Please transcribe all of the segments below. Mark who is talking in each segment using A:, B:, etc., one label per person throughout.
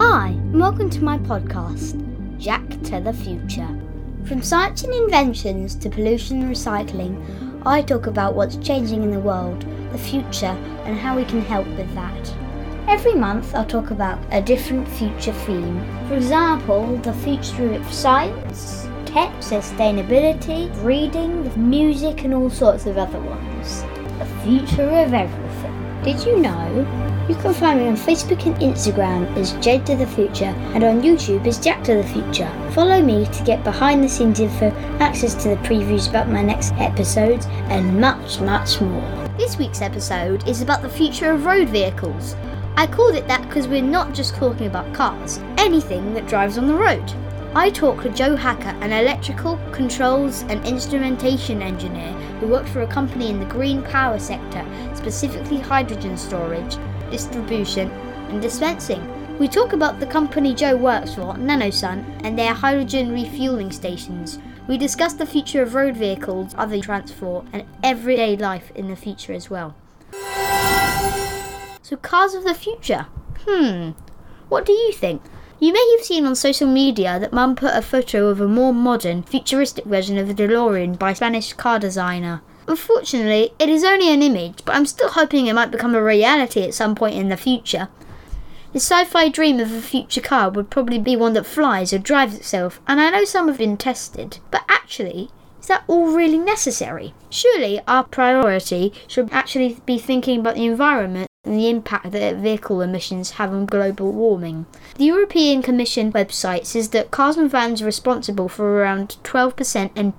A: Hi, and welcome to my podcast, Jack to the Future. From science and inventions to pollution and recycling, I talk about what's changing in the world, the future, and how we can help with that. Every month I'll talk about a different future theme. For example, the future of science, tech, sustainability, reading, music, and all sorts of other ones. The future of everything. Did you know? You can find me on Facebook and Instagram as Jed to the Future and on YouTube as Jack to the Future. Follow me to get behind the scenes info, access to the previews about my next episodes, and much, much more. This week's episode is about the future of road vehicles. I called it that because we're not just talking about cars, anything that drives on the road. I talked to Joe Hacker, an electrical, controls and instrumentation engineer who worked for a company in the green power sector, specifically hydrogen storage, distribution and dispensing. We talk about the company Joe works for, NanoSun, and their hydrogen refueling stations. We discuss the future of road vehicles, other transport, and everyday life in the future as well. So cars of the future. What do you think? You may have seen on social media that Mum put a photo of a more modern, futuristic version of the DeLorean by a Spanish car designer. Unfortunately, it is only an image, but I'm still hoping it might become a reality at some point in the future. The sci-fi dream of a future car would probably be one that flies or drives itself, and I know some have been tested, but actually, is that all really necessary? Surely our priority should actually be thinking about the environment and the impact that vehicle emissions have on global warming. The European Commission website says that cars and vans are responsible for around 12% and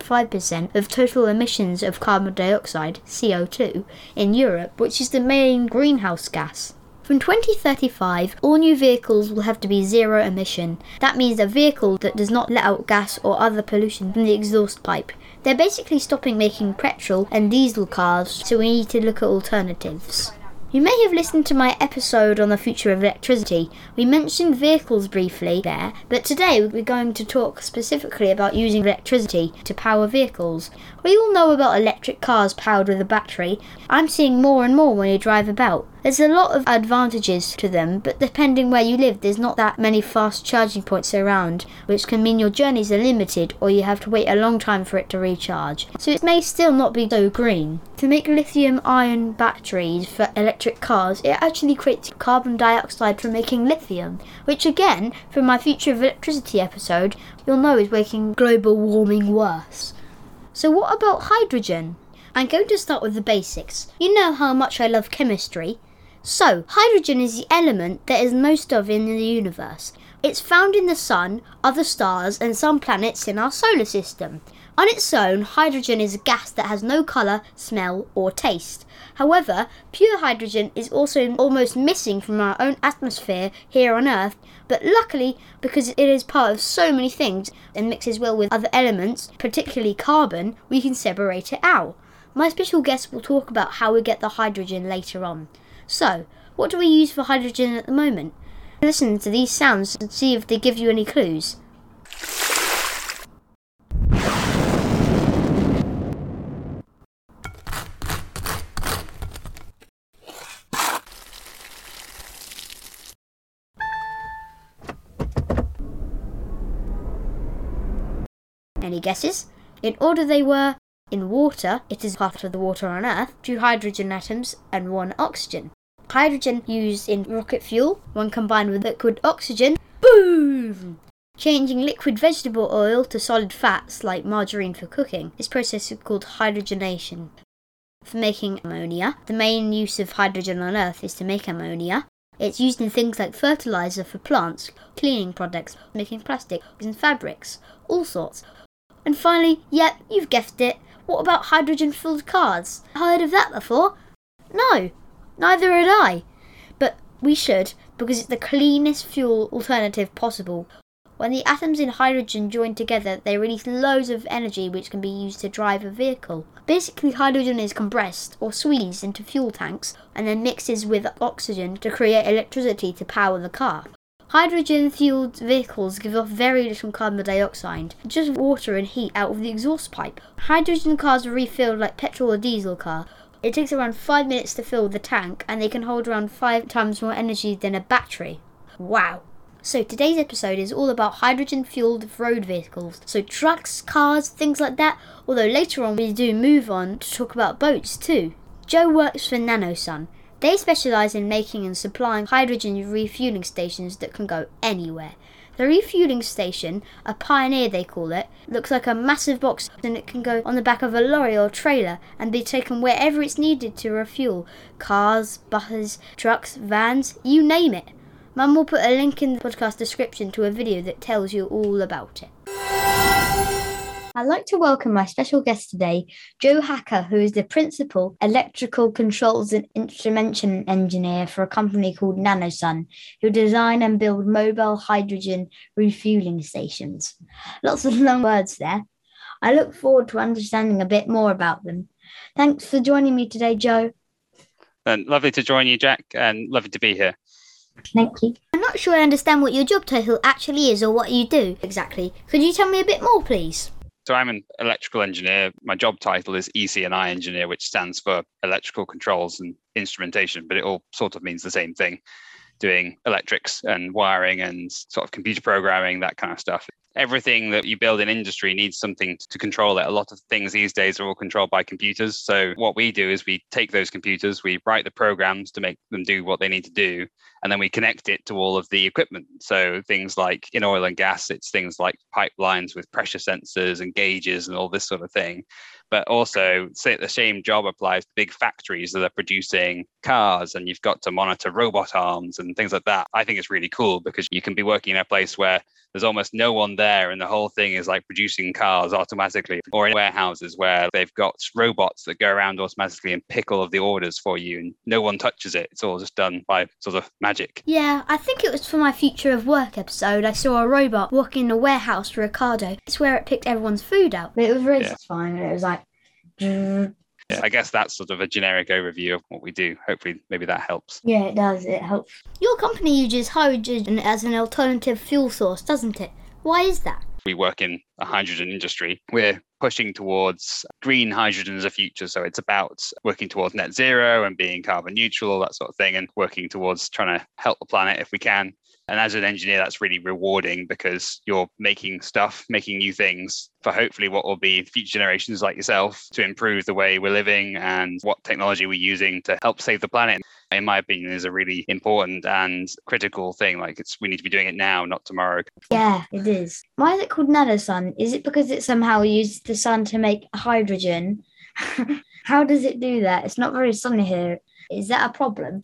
A: 2.5% of total emissions of carbon dioxide, CO2, in Europe, which is the main greenhouse gas. From 2035, all new vehicles will have to be zero emission. That means a vehicle that does not let out gas or other pollution from the exhaust pipe. They're basically stopping making petrol and diesel cars, so we need to look at alternatives. You may have listened to my episode on the future of electricity. We mentioned vehicles briefly there, but today we're going to talk specifically about using electricity to power vehicles. We all know about electric cars powered with a battery. I'm seeing more and more when you drive about. There's a lot of advantages to them, but depending where you live, there's not that many fast charging points around, which can mean your journeys are limited or you have to wait a long time for it to recharge. So it may still not be so green. To make lithium-ion batteries for electric cars, it actually creates carbon dioxide from making lithium, which again, from my Future of Electricity episode, you'll know is making global warming worse. So what about hydrogen? I'm going to start with the basics. You know how much I love chemistry. So, hydrogen is the element that is most of in the universe. It's found in the sun, other stars, and some planets in our solar system. On its own, hydrogen is a gas that has no colour, smell, or taste. However, pure hydrogen is also almost missing from our own atmosphere here on Earth, but luckily, because it is part of so many things and mixes well with other elements, particularly carbon, we can separate it out. My special guest will talk about how we get the hydrogen later on. So, what do we use for hydrogen at the moment? Listen to these sounds and see if they give you any clues. Any guesses? In order they were: in water, it is part of the water on Earth, 2 hydrogen atoms and 1 oxygen. Hydrogen used in rocket fuel, when combined with liquid oxygen, boom! Changing liquid vegetable oil to solid fats like margarine for cooking. This process is called hydrogenation. For making ammonia, the main use of hydrogen on Earth is to make ammonia. It's used in things like fertilizer for plants, cleaning products, making plastic and fabrics, all sorts. And finally, yep, you've guessed it, what about hydrogen-filled cars? Heard of that before? No, neither had I. But we should, because it's the cleanest fuel alternative possible. When the atoms in hydrogen join together, they release loads of energy which can be used to drive a vehicle. Basically, hydrogen is compressed or squeezed into fuel tanks and then mixes with oxygen to create electricity to power the car. Hydrogen-fueled vehicles give off very little carbon dioxide, just water and heat out of the exhaust pipe. Hydrogen cars are refilled like petrol or diesel car. It takes around 5 minutes to fill the tank, and they can hold around 5 times more energy than a battery. Wow. So today's episode is all about hydrogen-fueled road vehicles. So trucks, cars, things like that. Although later on we do move on to talk about boats too. Joe works for NanoSun. They specialise in making and supplying hydrogen refueling stations that can go anywhere. The refueling station, a Pioneer they call it, looks like a massive box and it can go on the back of a lorry or trailer and be taken wherever it's needed to refuel. Cars, buses, trucks, vans, you name it. Mum will put a link in the podcast description to a video that tells you all about it. I'd like to welcome my special guest today, Joe Hacker, who is the Principal Electrical Controls and Instrumentation Engineer for a company called NanoSun, who design and build mobile hydrogen refueling stations. Lots of long words there. I look forward to understanding a bit more about them. Thanks for joining me today, Joe.
B: And lovely to join you, Jack, and lovely to be here.
A: Thank you. I'm not sure I understand what your job title actually is or what you do exactly. Could you tell me a bit more, please?
B: So I'm an electrical engineer. My job title is EC&I engineer, which stands for electrical controls and instrumentation, but it all sort of means the same thing, doing electrics and wiring and sort of computer programming, that kind of stuff. Everything that you build in industry needs something to control it. A lot of things these days are all controlled by computers. So what we do is we take those computers, we write the programs to make them do what they need to do, and then we connect it to all of the equipment. So things like in oil and gas, it's things like pipelines with pressure sensors and gauges and all this sort of thing. But also, say the same job applies to big factories that are producing cars, and you've got to monitor robot arms and things like that. I think it's really cool because you can be working in a place where there's almost no one there and the whole thing is like producing cars automatically, or in warehouses where they've got robots that go around automatically and pick all of the orders for you and no one touches it. It's all just done by sort of magic.
A: Yeah, I think it was for my Future of Work episode. I saw a robot walking in a warehouse for Ocado. It's where it picked everyone's food out. But it was really satisfying. It was like...
B: Yeah, I guess that's sort of a generic overview of what we do. Hopefully, maybe that helps.
A: Yeah, it does. It helps. Your company uses hydrogen as an alternative fuel source, doesn't it? Why is that?
B: We work in a hydrogen industry. We're pushing towards green hydrogen as a future. So it's about working towards net zero and being carbon neutral, all that sort of thing, and working towards trying to help the planet if we can. And as an engineer, that's really rewarding because you're making stuff, making new things for hopefully what will be future generations like yourself to improve the way we're living and what technology we're using to help save the planet. In my opinion, is a really important and critical thing. Like we need to be doing it now, not tomorrow.
A: Yeah, it is. Why is it called NanoSun? Is it because it somehow uses the sun to make hydrogen? How does it do that? It's not very sunny here. Is that a problem?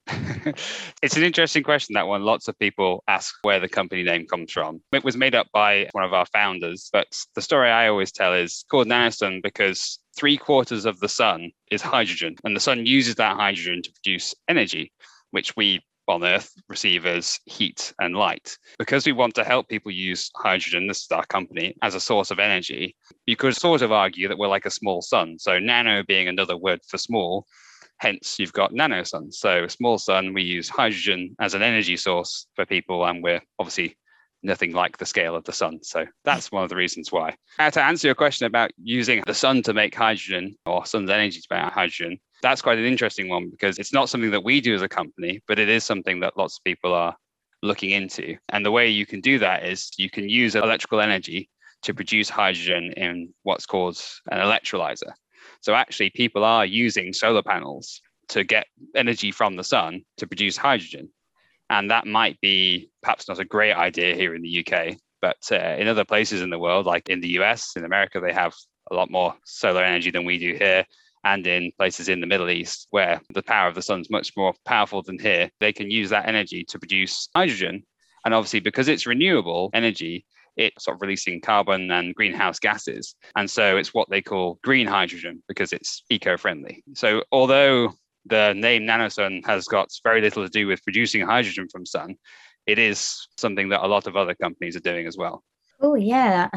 B: It's an interesting question, that one. Lots of people ask where the company name comes from. It was made up by one of our founders, but the story I always tell is called NanoSun because 3/4 of the sun is hydrogen, and the sun uses that hydrogen to produce energy, which we on Earth receive as heat and light. Because we want to help people use hydrogen, this is our company, as a source of energy, you could sort of argue that we're like a small sun. So nano being another word for small, hence, you've got NanoSun. So small sun, we use hydrogen as an energy source for people, and we're obviously nothing like the scale of the sun. So that's one of the reasons why. Now, to answer your question about using the sun to make hydrogen or sun's energy to make hydrogen, that's quite an interesting one because it's not something that we do as a company, but it is something that lots of people are looking into. And the way you can do that is you can use electrical energy to produce hydrogen in what's called an electrolyzer. So actually, people are using solar panels to get energy from the sun to produce hydrogen. And that might be perhaps not a great idea here in the UK, but in other places in the world, like in the US, in America, they have a lot more solar energy than we do here. And in places in the Middle East, where the power of the sun is much more powerful than here, they can use that energy to produce hydrogen. And obviously, because it's renewable energy, it's sort of releasing carbon and greenhouse gases. And so it's what they call green hydrogen because it's eco-friendly. So although the name NanoSun has got very little to do with producing hydrogen from sun, it is something that a lot of other companies are doing as well.
A: Oh, yeah.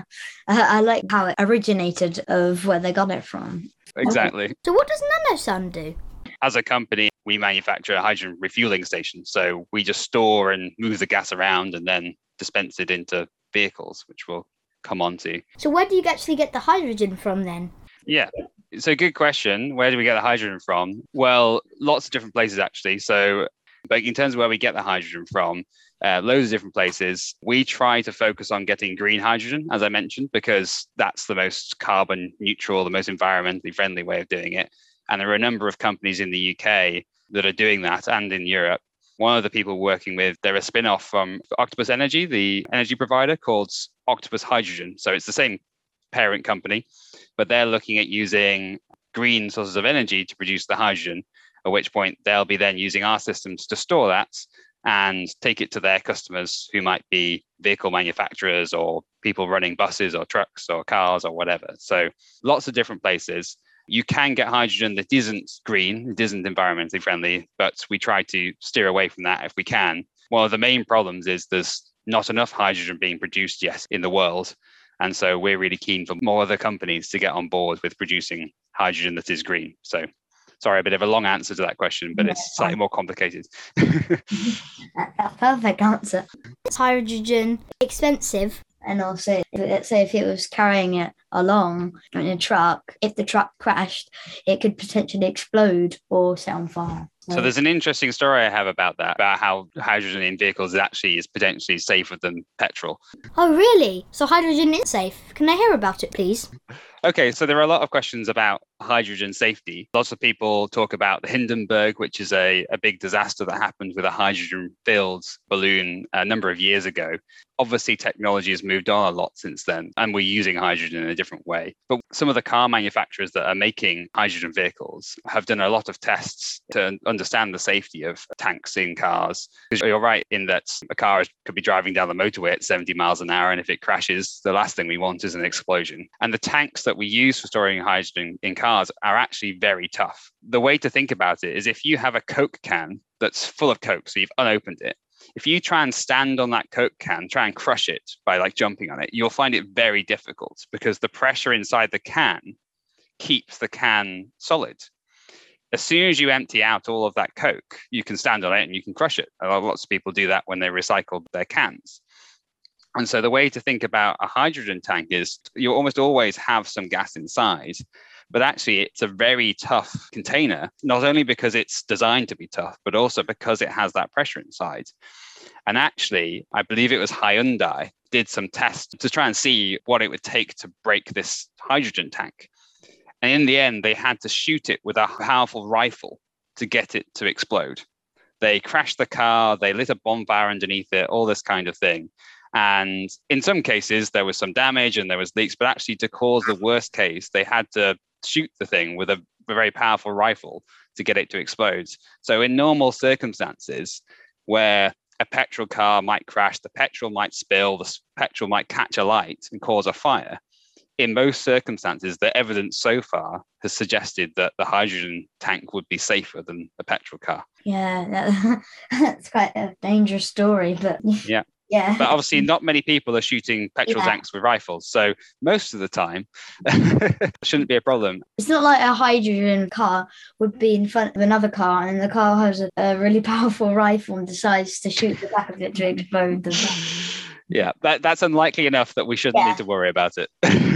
A: I like how it originated of where they got it from.
B: Exactly.
A: So what does NanoSun do?
B: As a company, we manufacture a hydrogen refueling station. So we just store and move the gas around and then dispense it into vehicles, which we'll come on to.
A: So where do you actually get the hydrogen from then?
B: Yeah, so good question. Where do we get the hydrogen from? Well, lots of different places actually. So, but in terms of where we get the hydrogen from, loads of different places. We try to focus on getting green hydrogen, as I mentioned, because that's the most carbon neutral, the most environmentally friendly way of doing it. And there are a number of companies in the UK that are doing that, and in Europe. One of the people working with, they're a spin-off from Octopus Energy, the energy provider, called Octopus Hydrogen. So it's the same parent company, but they're looking at using green sources of energy to produce the hydrogen, at which point they'll be then using our systems to store that and take it to their customers, who might be vehicle manufacturers or people running buses or trucks or cars or whatever. So lots of different places. You can get hydrogen that isn't green, it isn't environmentally friendly, but we try to steer away from that if we can. One of the main problems is there's not enough hydrogen being produced yet in the world. And so we're really keen for more other companies to get on board with producing hydrogen that is green. So sorry, a bit of a long answer to that question, but it's slightly more complicated.
A: That's a perfect answer. Is hydrogen expensive? And also, let's say if it was carrying it along in a truck, if the truck crashed, it could potentially explode or set on fire.
B: So there's an interesting story I have about that, about how hydrogen in vehicles is potentially safer than petrol.
A: Oh, really? So hydrogen is safe. Can I hear about it, please?
B: Okay, so there are a lot of questions about hydrogen safety. Lots of people talk about the Hindenburg, which is a big disaster that happened with a hydrogen-filled balloon a number of years ago. Obviously, technology has moved on a lot since then, and we're using hydrogen in a different way. But some of the car manufacturers that are making hydrogen vehicles have done a lot of tests to understand the safety of tanks in cars. Because you're right in that a car could be driving down the motorway at 70 miles an hour, and if it crashes, the last thing we want is an explosion. And the tanks that we use for storing hydrogen in cars are actually very tough. The way to think about it is if you have a Coke can that's full of Coke, so you've unopened it, if you try and stand on that Coke can, try and crush it by like jumping on it, you'll find it very difficult because the pressure inside the can keeps the can solid. As soon as you empty out all of that Coke, you can stand on it and you can crush it. Lots of people do that when they recycle their cans. And so the way to think about a hydrogen tank is you almost always have some gas inside, but actually it's a very tough container, not only because it's designed to be tough, but also because it has that pressure inside. And actually, I believe it was Hyundai did some tests to try and see what it would take to break this hydrogen tank. And in the end, they had to shoot it with a powerful rifle to get it to explode. They crashed the car, they lit a bonfire underneath it, all this kind of thing. And in some cases, there was some damage and there was leaks, but actually to cause the worst case, they had to shoot the thing with a very powerful rifle to get it to explode. So in normal circumstances where a petrol car might crash, the petrol might spill, the petrol might catch a light and cause a fire. In most circumstances, the evidence so far has suggested that the hydrogen tank would be safer than a petrol car.
A: Yeah, that's quite a dangerous story, but
B: yeah.
A: Yeah.
B: But obviously not many people are shooting petrol tanks with rifles. So most of the time, shouldn't be a problem.
A: It's not like a hydrogen car would be in front of another car and the car has a really powerful rifle and decides to shoot the back of it to explode the back.
B: Yeah, that's unlikely enough that we shouldn't need to worry about it.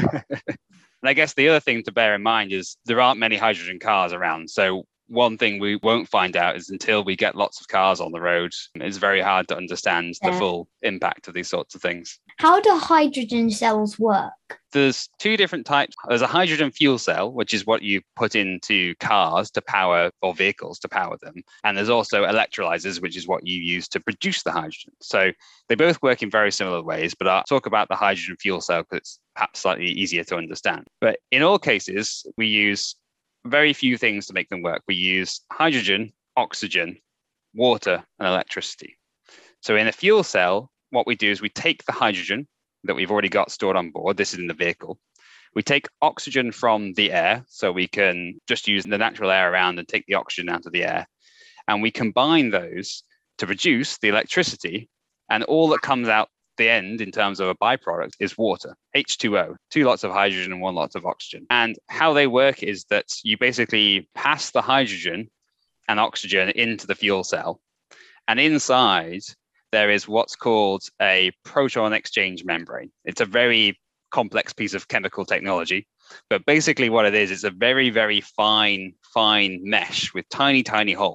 B: And I guess the other thing to bear in mind is there aren't many hydrogen cars around. So one thing we won't find out is until we get lots of cars on the road, it's very hard to understand the full impact of these sorts of things.
A: How do hydrogen cells work?
B: There's two different types. There's a hydrogen fuel cell, which is what you put into cars to power, or vehicles to power them. And there's also electrolyzers, which is what you use to produce the hydrogen. So they both work in very similar ways, but I'll talk about the hydrogen fuel cell because it's perhaps slightly easier to understand. But in all cases, we use very few things to make them work. We use hydrogen, oxygen, water, and electricity. So in a fuel cell, what we do is we take the hydrogen that we've already got stored on board. This is in the vehicle. We take oxygen from the air, so we can just use the natural air around and take the oxygen out of the air. And we combine those to produce the electricity, and all that comes out the end in terms of a byproduct is water, H2O, 2 lots of hydrogen and 1 lot of oxygen. And how they work is that you basically pass the hydrogen and oxygen into the fuel cell. And inside, there is what's called a proton exchange membrane. It's a very complex piece of chemical technology. But basically what it is, it's a very, very fine mesh with tiny, tiny holes.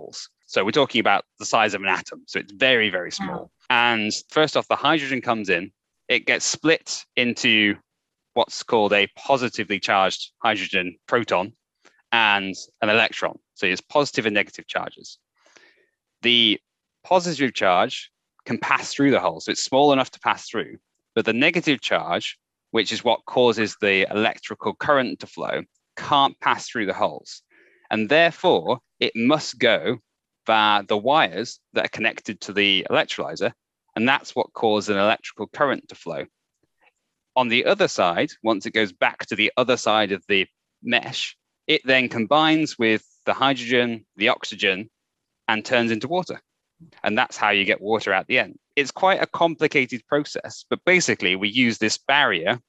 B: So we're talking about the size of an atom. So it's very, very small.
A: Wow.
B: And first off, the hydrogen comes in. It gets split into what's called a positively charged hydrogen proton and an electron. So it's positive and negative charges. The positive charge can pass through the hole. So it's small enough to pass through. But the negative charge, which is what causes the electrical current to flow, can't pass through the holes. And therefore, it must go via the wires that are connected to the electrolyzer. And that's what causes an electrical current to flow. On the other side, once it goes back to the other side of the mesh, it then combines with the hydrogen, the oxygen, and turns into water. And that's how you get water at the end. It's quite a complicated process, but basically we use this barrier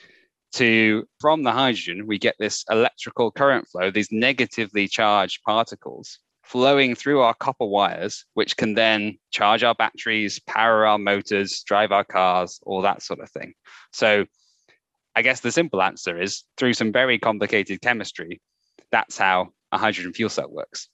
B: from the hydrogen, we get this electrical current flow, these negatively charged particles flowing through our copper wires, which can then charge our batteries, power our motors, drive our cars, all that sort of thing. So I guess the simple answer is through some very complicated chemistry, that's how a hydrogen fuel cell works.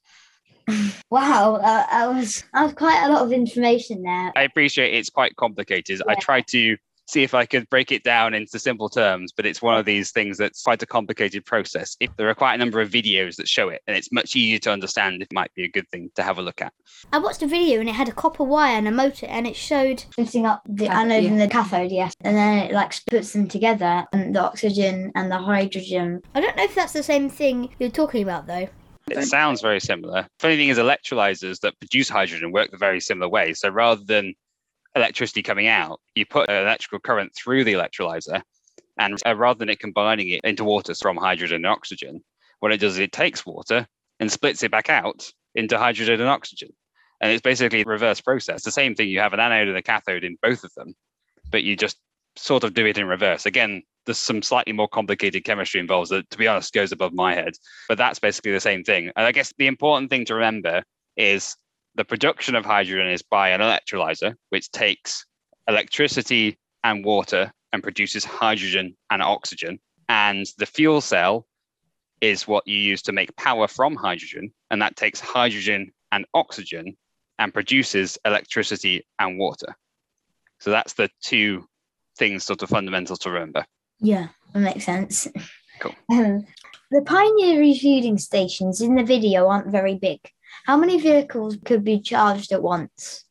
A: Wow, that was quite a lot of information there.
B: I appreciate it's quite complicated. Yeah. I tried to see if I could break it down into simple terms, but it's one of these things that's quite a complicated process. If there are quite a number of videos that show it, and it's much easier to understand, it might be a good thing to have a look at.
A: I watched a video and it had a copper wire and a motor, and it showed splitting up the anode and the cathode, yes. And then it like puts them together, and the oxygen and the hydrogen. I don't know if that's the same thing you're talking about though.
B: It sounds very similar. Funny thing is, electrolyzers that produce hydrogen work the very similar way. So rather than electricity coming out, you put an electrical current through the electrolyzer, and rather than it combining it into water from hydrogen and oxygen, what it does is it takes water and splits it back out into hydrogen and oxygen. And it's basically a reverse process. The same thing, you have an anode and a cathode in both of them, but you just sort of do it in reverse. Again, there's some slightly more complicated chemistry involved that, to be honest, goes above my head. But that's basically the same thing. And I guess the important thing to remember is the production of hydrogen is by an electrolyzer, which takes electricity and water and produces hydrogen and oxygen. And the fuel cell is what you use to make power from hydrogen. And that takes hydrogen and oxygen and produces electricity and water. So that's the two things sort of fundamental to remember.
A: Yeah, that makes sense.
B: Cool.
A: The Pioneer refueling stations in the video aren't very big. How many vehicles could be charged at once?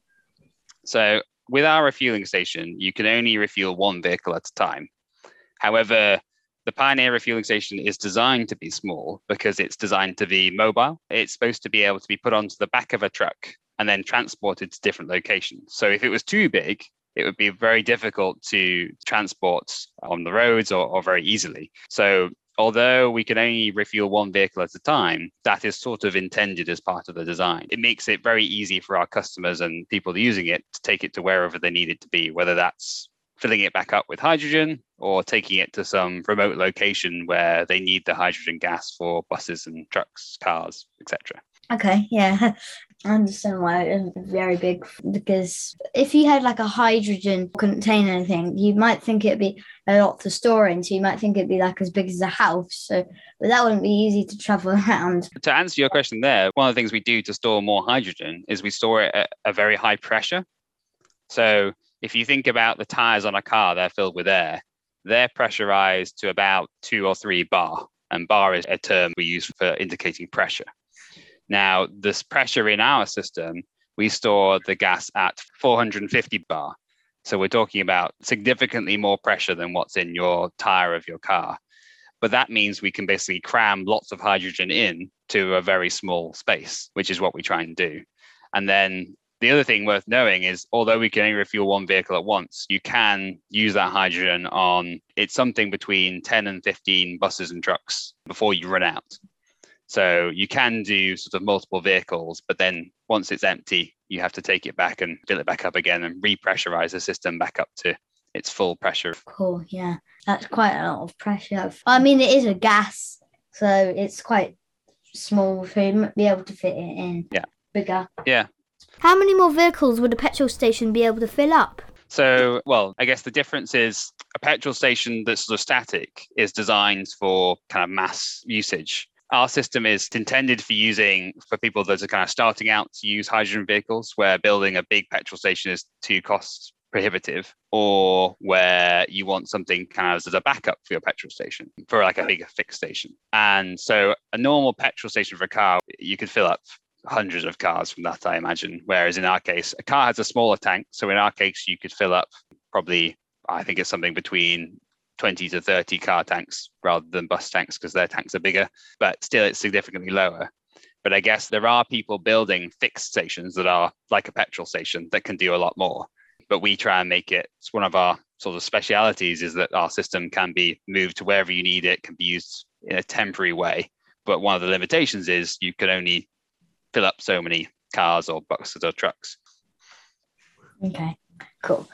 B: So with our refueling station, you can only refuel one vehicle at a time. However, the Pioneer refueling station is designed to be small because it's designed to be mobile. It's supposed to be able to be put onto the back of a truck and then transported to different locations. So if it was too big, it would be very difficult to transport on the roads or very easily. So although we can only refuel one vehicle at a time, that is sort of intended as part of the design. It makes it very easy for our customers and people using it to take it to wherever they need it to be, whether that's filling it back up with hydrogen or taking it to some remote location where they need the hydrogen gas for buses and trucks, cars, etc.
A: Okay, yeah. I understand why it's very big, because if you had like a hydrogen contain anything, you might think it'd be a lot to store in, so you might think it'd be like as big as a house. So, but that wouldn't be easy to travel around.
B: To answer your question there, one of the things we do to store more hydrogen is we store it at a very high pressure. So if you think about the tires on a car, they're filled with air. They're pressurized to about 2 or 3 bar, and bar is a term we use for indicating pressure. Now, this pressure in our system, we store the gas at 450 bar. So we're talking about significantly more pressure than what's in your tire of your car. But that means we can basically cram lots of hydrogen in to a very small space, which is what we try and do. And then the other thing worth knowing is, although we can only refuel one vehicle at once, you can use that hydrogen on, it's something between 10 and 15 buses and trucks before you run out. So you can do sort of multiple vehicles, but then once it's empty, you have to take it back and fill it back up again and repressurize the system back up to its full pressure.
A: Cool, yeah. That's quite a lot of pressure. I mean, it is a gas, so it's quite small, so you might be able to fit it in.
B: Yeah.
A: Bigger.
B: Yeah.
A: How many more vehicles would a petrol station be able to fill up?
B: So, well, I guess the difference is a petrol station that's sort of static is designed for kind of mass usage. Our system is intended for people that are kind of starting out to use hydrogen vehicles, where building a big petrol station is too cost prohibitive, or where you want something kind of as a backup for your petrol station, for like a bigger fixed station. And so a normal petrol station for a car, you could fill up hundreds of cars from that, I imagine. Whereas in our case, a car has a smaller tank. So in our case, you could fill up probably, I think it's something between 20 to 30 car tanks rather than bus tanks, because their tanks are bigger, but still it's significantly lower. But I guess there are people building fixed stations that are like a petrol station that can do a lot more. But we try and make it's one of our sort of specialities, is that our system can be moved to wherever you need it, can be used in a temporary way. But one of the limitations is you can only fill up so many cars or buses or trucks.
A: Okay, cool.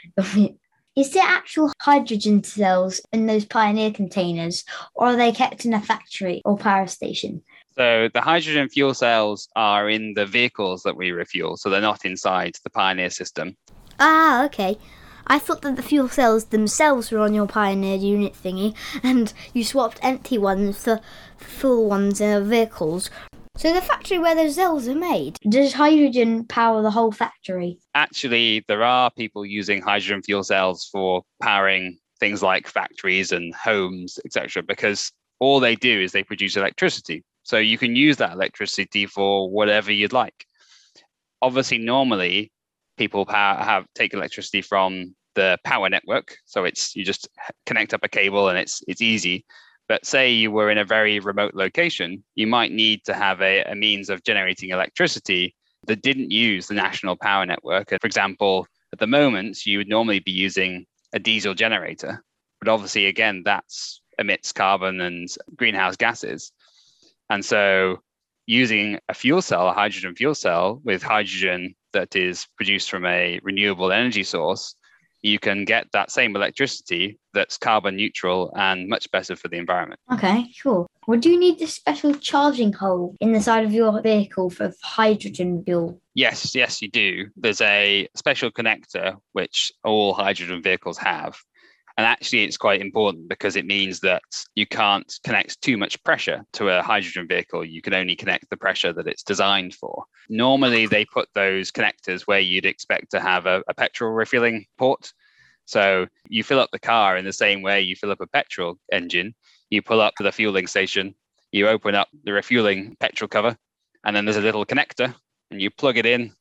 A: Is there actual hydrogen cells in those Pioneer containers, or are they kept in a factory or power station?
B: So the hydrogen fuel cells are in the vehicles that we refuel, so they're not inside the Pioneer system.
A: Ah, okay. I thought that the fuel cells themselves were on your Pioneer unit thingy, and you swapped empty ones for full ones in vehicles. So the factory where those cells are made, does hydrogen power the whole factory?
B: Actually, there are people using hydrogen fuel cells for powering things like factories and homes, etc., because all they do is they produce electricity. So you can use that electricity for whatever you'd like. Obviously, normally, people take electricity from the power network. So you just connect up a cable and it's easy. But say you were in a very remote location, you might need to have a means of generating electricity that didn't use the national power network. And for example, at the moment, you would normally be using a diesel generator. But obviously, again, that emits carbon and greenhouse gases. And so using a fuel cell, a hydrogen fuel cell with hydrogen that is produced from a renewable energy source, you can get that same electricity that's carbon neutral and much better for the environment.
A: Okay, sure. Would you need this special charging hole in the side of your vehicle for hydrogen fuel?
B: Yes, you do. There's a special connector which all hydrogen vehicles have. And actually, it's quite important because it means that you can't connect too much pressure to a hydrogen vehicle. You can only connect the pressure that it's designed for. Normally, they put those connectors where you'd expect to have a petrol refueling port. So you fill up the car in the same way you fill up a petrol engine. You pull up to the fueling station, you open up the refueling petrol cover, and then there's a little connector, and you plug it in,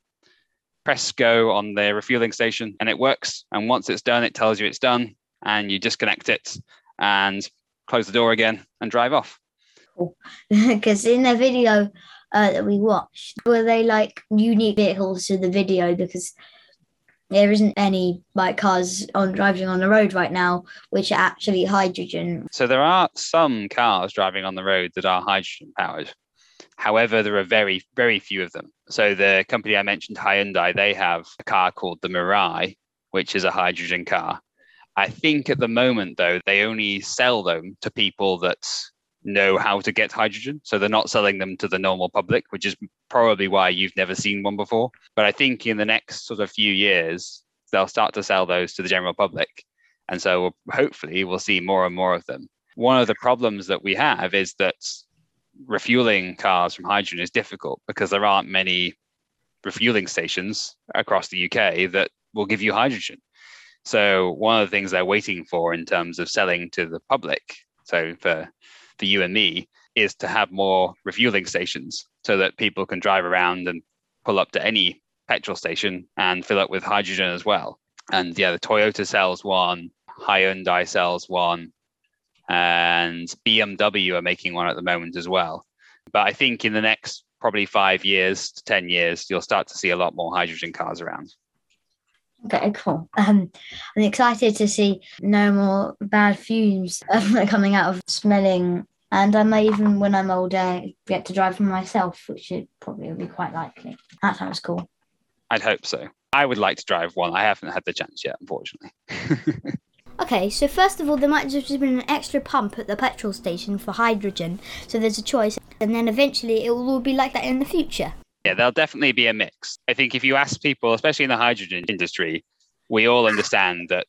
B: press go on the refueling station, and it works. And once it's done, it tells you it's done. And you disconnect it and close the door again and drive off.
A: Cool. Because in the video that we watched, were they like unique vehicles to the video? Because there isn't any like cars driving on the road right now which are actually hydrogen.
B: So there are some cars driving on the road that are hydrogen powered. However, there are very, very few of them. So the company I mentioned, Hyundai, they have a car called the Mirai, which is a hydrogen car. I think at the moment, though, they only sell them to people that know how to get hydrogen. So they're not selling them to the normal public, which is probably why you've never seen one before. But I think in the next sort of few years, they'll start to sell those to the general public. And so hopefully we'll see more and more of them. One of the problems that we have is that refueling cars from hydrogen is difficult because there aren't many refueling stations across the UK that will give you hydrogen. So one of the things they're waiting for in terms of selling to the public, so for you and me, is to have more refueling stations so that people can drive around and pull up to any petrol station and fill up with hydrogen as well. And yeah, the Toyota sells one, Hyundai sells one, and BMW are making one at the moment as well. But I think in the next probably 5 years to 10 years, you'll start to see a lot more hydrogen cars around.
A: Okay, cool. I'm excited to see no more bad fumes coming out of smelling. And I may even, when I'm older, get to drive for myself, which should probably be quite likely. That sounds cool.
B: I'd hope so. I would like to drive one. I haven't had the chance yet, unfortunately.
A: Okay, so first of all, there might have just been an extra pump at the petrol station for hydrogen. So there's a choice. And then eventually it will all be like that in the future.
B: Yeah, there'll definitely be a mix. I think if you ask people, especially in the hydrogen industry, we all understand that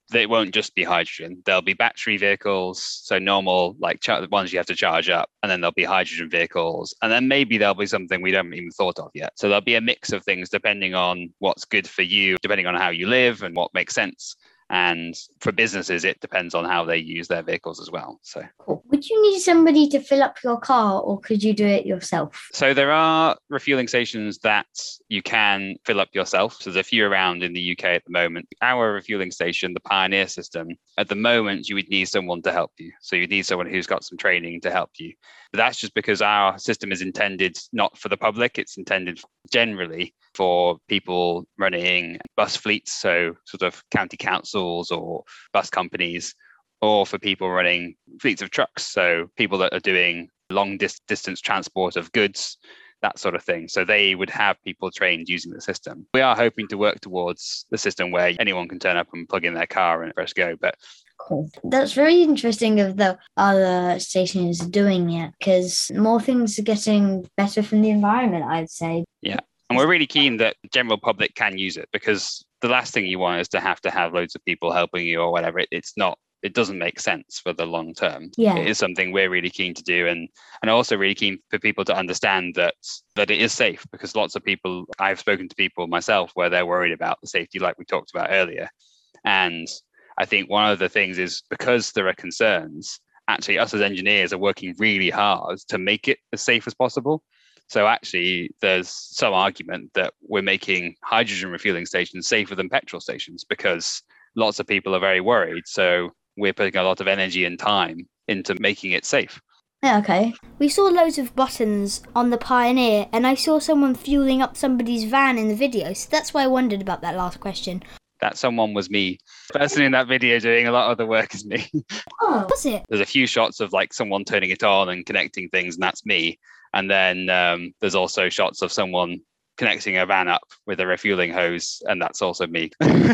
B: They won't just be hydrogen. There'll be battery vehicles, so normal, like the ones you have to charge up, and then there'll be hydrogen vehicles, and then maybe there'll be something we haven't even thought of yet. So there'll be a mix of things depending on what's good for you, depending on how you live and what makes sense. And for businesses, it depends on how they use their vehicles as well. So,
A: cool. Would you need somebody to fill up your car, or could you do it yourself?
B: So there are refueling stations that you can fill up yourself. So there's a few around in the UK at the moment. Our refueling station, the Pioneer system, at the moment, you would need someone to help you. So you'd need someone who's got some training to help you. But that's just because our system is intended not for the public. It's intended generally for people running bus fleets, so sort of county councils or bus companies, or for people running fleets of trucks, so people that are doing long distance transport of goods, that sort of thing. So they would have people trained using the system. We are hoping to work towards the system where anyone can turn up and plug in their car and press go. But
A: cool. That's very interesting of the other stations doing it, because more things are getting better from the environment, I'd say.
B: Yeah. And we're really keen that the general public can use it, because the last thing you want is to have loads of people helping you or whatever. It doesn't make sense for the long term.
A: Yeah.
B: It is something we're really keen to do, and also really keen for people to understand that it is safe, because lots of people, I've spoken to people myself where they're worried about the safety, like we talked about earlier. And I think one of the things is, because there are concerns, actually us as engineers are working really hard to make it as safe as possible. So actually, there's some argument that we're making hydrogen refueling stations safer than petrol stations, because lots of people are very worried. So we're putting a lot of energy and time into making it safe.
A: Yeah, okay. We saw loads of buttons on the Pioneer, and I saw someone fueling up somebody's van in the video. So that's why I wondered about that last question.
B: That someone was me. The person in that video doing a lot of the work is me.
A: Oh, was it?
B: There's a few shots of like someone turning it on and connecting things, and that's me. And then there's also shots of someone connecting a van up with a refueling hose, and that's also me.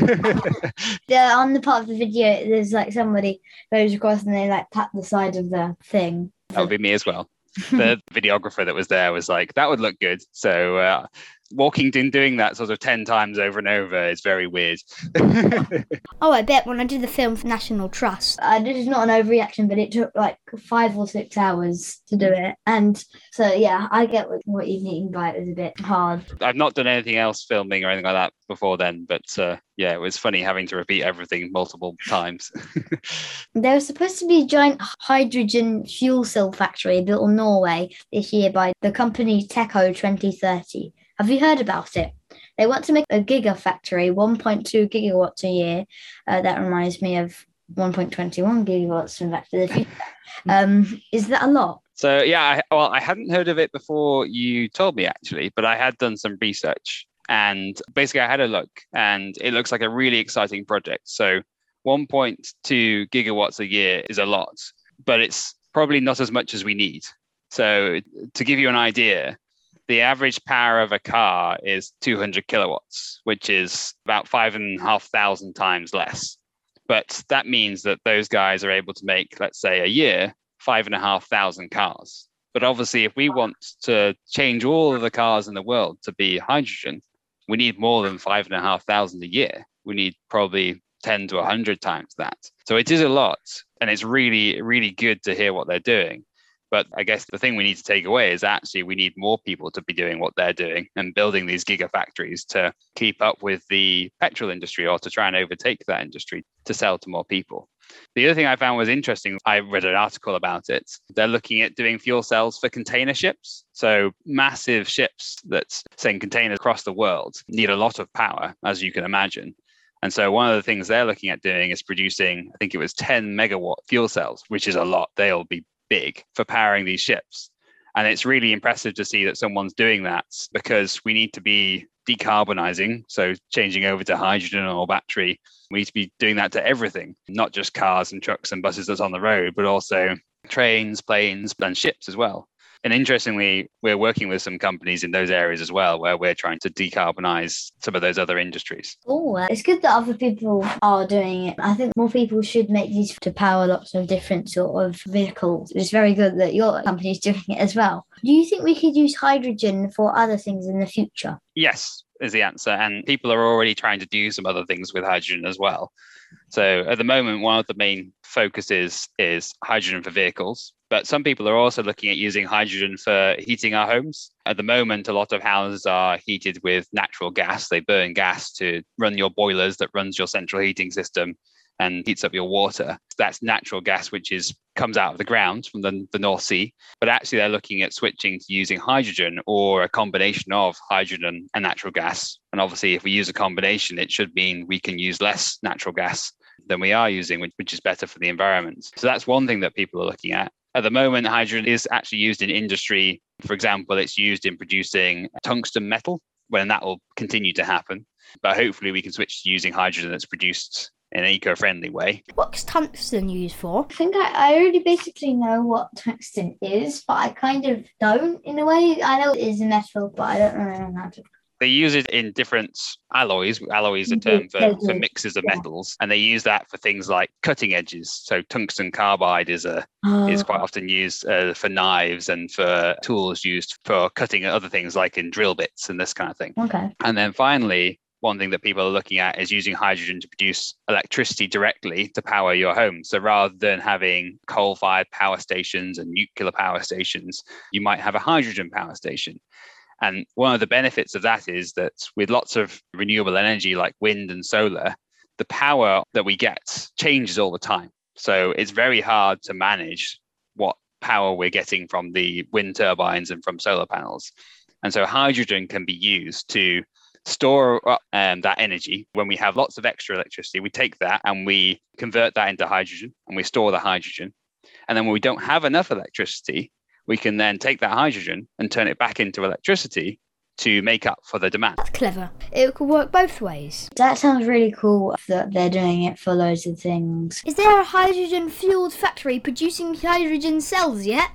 A: Yeah, on the part of the video, there's like somebody goes across and they like tap the side of the thing.
B: That would be me as well. The videographer that was there was like, that would look good. So walking in doing that sort of 10 times over and over is very weird.
A: Oh, I bet when I did the film for National Trust, this is not an overreaction, but it took like 5 or 6 hours to do it. And so, yeah, I get what you mean by it was a bit hard.
B: I've not done anything else filming or anything like that before then, but yeah, it was funny having to repeat everything multiple times.
A: There was supposed to be a giant hydrogen fuel cell factory built in Norway this year by the company Teco 2030. Have you heard about it? They want to make a gigafactory, 1.2 gigawatts a year. That reminds me of 1.21 gigawatts from Back to the Future. Is that a lot?
B: So, yeah, I hadn't heard of it before you told me, actually, but I had done some research. And basically, I had a look, and it looks like a really exciting project. So 1.2 gigawatts a year is a lot, but it's probably not as much as we need. So to give you an idea, the average power of a car is 200 kilowatts, which is about 5,500 times less. But that means that those guys are able to make, let's say, a year, 5,500 cars. But obviously, if we want to change all of the cars in the world to be hydrogen, we need more than 5,500 a year. We need probably 10 to 100 times that. So it is a lot. And it's really, really good to hear what they're doing. But I guess the thing we need to take away is actually we need more people to be doing what they're doing and building these gigafactories to keep up with the petrol industry, or to try and overtake that industry to sell to more people. The other thing I found was interesting, I read an article about it. They're looking at doing fuel cells for container ships. So massive ships that send containers across the world need a lot of power, as you can imagine. And so one of the things they're looking at doing is producing, I think it was 10 megawatt fuel cells, which is a lot. They'll be big for powering these ships. And it's really impressive to see that someone's doing that, because we need to be decarbonizing, so changing over to hydrogen or battery. We need to be doing that to everything, not just cars and trucks and buses that's on the road, but also trains, planes, and ships as well. And interestingly, we're working with some companies in those areas as well, where we're trying to decarbonize some of those other industries.
A: Oh, it's good that other people are doing it. I think more people should make these to power lots of different sort of vehicles. It's very good that your company is doing it as well. Do you think we could use hydrogen for other things in the future?
B: Yes, is the answer. And people are already trying to do some other things with hydrogen as well. So at the moment, one of the main focuses is hydrogen for vehicles. But some people are also looking at using hydrogen for heating our homes. At the moment, a lot of houses are heated with natural gas. They burn gas to run your boilers that runs your central heating system and heats up your water. That's natural gas, which comes out of the ground from the North Sea. But actually, they're looking at switching to using hydrogen or a combination of hydrogen and natural gas. And obviously, if we use a combination, it should mean we can use less natural gas than we are using, which is better for the environment. So that's one thing that people are looking at. At the moment, hydrogen is actually used in industry. For example, it's used in producing tungsten metal, when that will continue to happen. But hopefully we can switch to using hydrogen that's produced in an eco-friendly way.
A: What's tungsten used for? I think I already basically know what tungsten is, but I kind of don't in a way. I know it is a metal, but I don't know how to.
B: They use it in different alloys. Alloy is a term for mixes of metals, and they use that for things like cutting edges. So tungsten carbide is quite often used for knives and for tools used for cutting other things like in drill bits and this kind of thing.
A: Okay.
B: And then finally, one thing that people are looking at is using hydrogen to produce electricity directly to power your home. So rather than having coal-fired power stations and nuclear power stations, you might have a hydrogen power station. And one of the benefits of that is that with lots of renewable energy like wind and solar, the power that we get changes all the time. So it's very hard to manage what power we're getting from the wind turbines and from solar panels. And so hydrogen can be used to store up that energy. When we have lots of extra electricity, we take that and we convert that into hydrogen and we store the hydrogen. And then when we don't have enough electricity, we can then take that hydrogen and turn it back into electricity to make up for the demand.
A: That's clever. It could work both ways. That sounds really cool that they're doing it for loads of things. Is there a hydrogen-fueled factory producing hydrogen cells yet?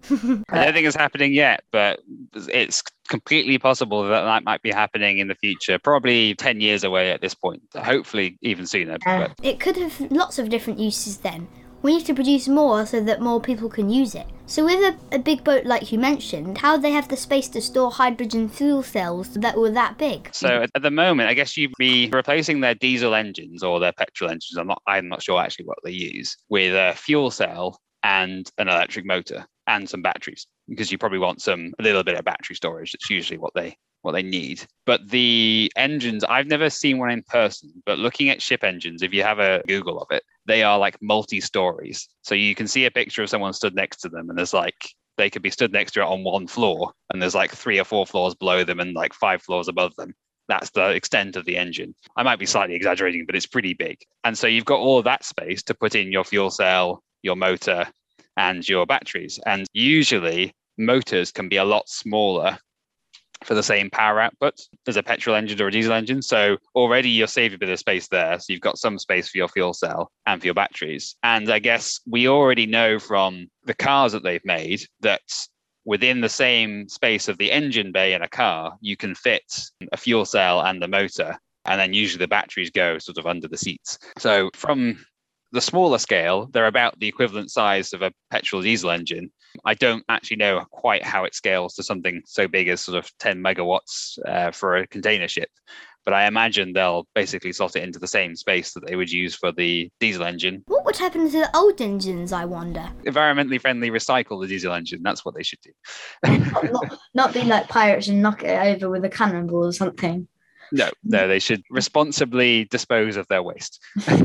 B: I don't think it's happening yet, but it's completely possible that might be happening in the future, probably 10 years away at this point, hopefully even sooner. But
A: it could have lots of different uses then. We need to produce more so that more people can use it. So with a big boat like you mentioned, how do they have the space to store hydrogen fuel cells that were that big?
B: So at the moment, I guess you'd be replacing their diesel engines or their petrol engines, I'm not sure actually what they use, with a fuel cell and an electric motor and some batteries, because you probably want a little bit of battery storage. That's usually what they need. But the engines, I've never seen one in person, but looking at ship engines, if you have a Google of it, they are like multi-stories. So you can see a picture of someone stood next to them and they could be stood next to it on one floor and there's like 3 or 4 floors below them and like 5 floors above them. That's the extent of the engine. I might be slightly exaggerating, but it's pretty big. And so you've got all of that space to put in your fuel cell, your motor, and your batteries. And usually motors can be a lot smaller for the same power output as a petrol engine or a diesel engine. So already you're saving a bit of space there. So you've got some space for your fuel cell and for your batteries. And I guess we already know from the cars that they've made that within the same space of the engine bay in a car, you can fit a fuel cell and the motor. And then usually the batteries go sort of under the seats. So from the smaller scale, they're about the equivalent size of a petrol diesel engine. I don't actually know quite how it scales to something so big as sort of 10 megawatts for a container ship. But I imagine they'll basically slot it into the same space that they would use for the diesel engine.
A: What would happen to the old engines, I wonder?
B: Environmentally friendly, recycle the diesel engine. That's what they should do.
A: not be like pirates and knock it over with a cannonball or something.
B: No, they should responsibly dispose of their waste.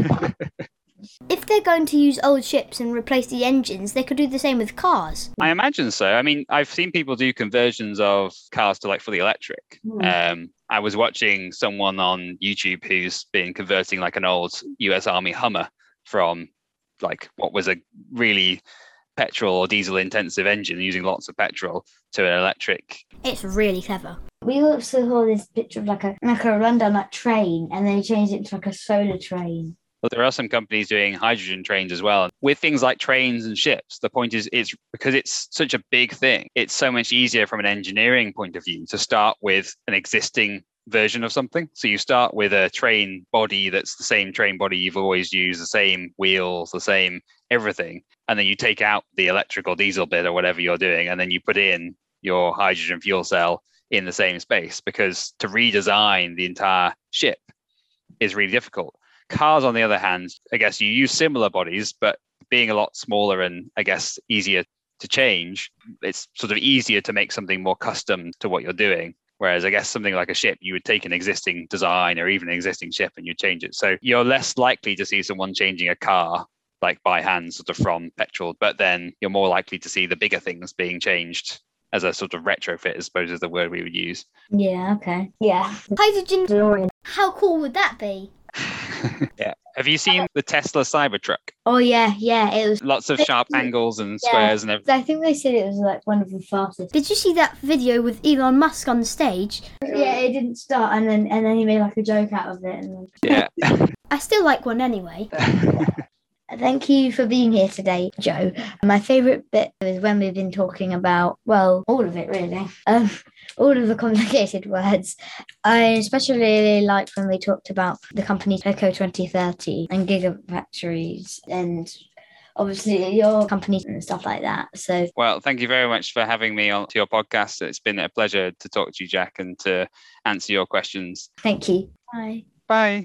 A: If they're going to use old ships and replace the engines, they could do the same with cars.
B: I imagine so. I mean, I've seen people do conversions of cars to like fully electric. I was watching someone on YouTube who's been converting like an old US Army Hummer from like what was a really petrol or diesel intensive engine using lots of petrol to an electric.
A: It's really clever. We also saw this picture of like a rundown like train, and they changed it to like a solar train.
B: But there are some companies doing hydrogen trains as well. With things like trains and ships, the point is it's because it's such a big thing, it's so much easier from an engineering point of view to start with an existing version of something. So you start with a train body that's the same train body you've always used, the same wheels, the same everything. And then you take out the electric or diesel bit or whatever you're doing, and then you put in your hydrogen fuel cell in the same space, because to redesign the entire ship is really difficult. Cars, on the other hand, I guess you use similar bodies, but being a lot smaller and I guess easier to change, it's sort of easier to make something more custom to what you're doing. Whereas I guess something like a ship, you would take an existing design or even an existing ship and you change it. So you're less likely to see someone changing a car like by hand, sort of from petrol, but then you're more likely to see the bigger things being changed as a sort of retrofit, I suppose is the word we would use.
A: Yeah, okay. Yeah. Hydrogen DeLorean. How cool would that be?
B: Yeah. Have you seen the Tesla Cybertruck?
A: Oh, yeah. It was
B: lots of sharp angles and squares and everything.
A: I think they said it was like one of the fastest. Did you see that video with Elon Musk on the stage? Yeah, it didn't start and then he made like a joke out of it. And then...
B: Yeah.
A: I still like one anyway. Thank you for being here today, Joe. My favourite bit is when we've been talking about, well, all of it really, all of the complicated words. I especially liked when we talked about the company Eco 2030 and gigafactories and obviously your company and stuff like that. So,
B: well, thank you very much for having me on to your podcast. It's been a pleasure to talk to you, Jack, and to answer your questions.
A: Thank you. Bye.
B: Bye.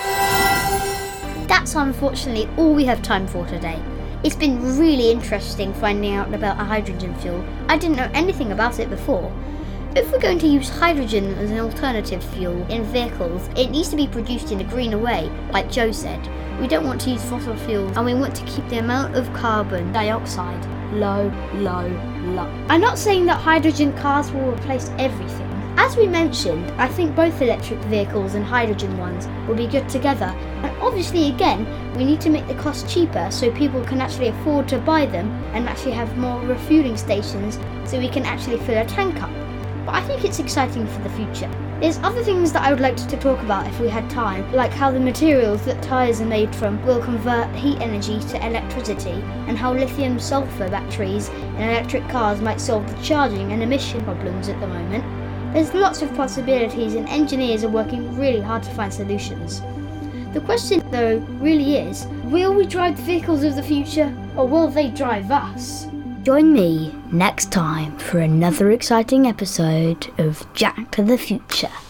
A: That's unfortunately all we have time for today. It's been really interesting finding out about a hydrogen fuel. I didn't know anything about it before. If we're going to use hydrogen as an alternative fuel in vehicles, it needs to be produced in a greener way, like Joe said. We don't want to use fossil fuels and we want to keep the amount of carbon dioxide low. I'm not saying that hydrogen cars will replace everything. As we mentioned, I think both electric vehicles and hydrogen ones will be good together. And obviously, again, we need to make the cost cheaper so people can actually afford to buy them and actually have more refueling stations so we can actually fill a tank up. But I think it's exciting for the future. There's other things that I would like to talk about if we had time, like how the materials that tyres are made from will convert heat energy to electricity, and how lithium-sulfur batteries in electric cars might solve the charging and emission problems at the moment. There's lots of possibilities and engineers are working really hard to find solutions. The question though really is, will we drive the vehicles of the future or will they drive us? Join me next time for another exciting episode of Jack to the Future.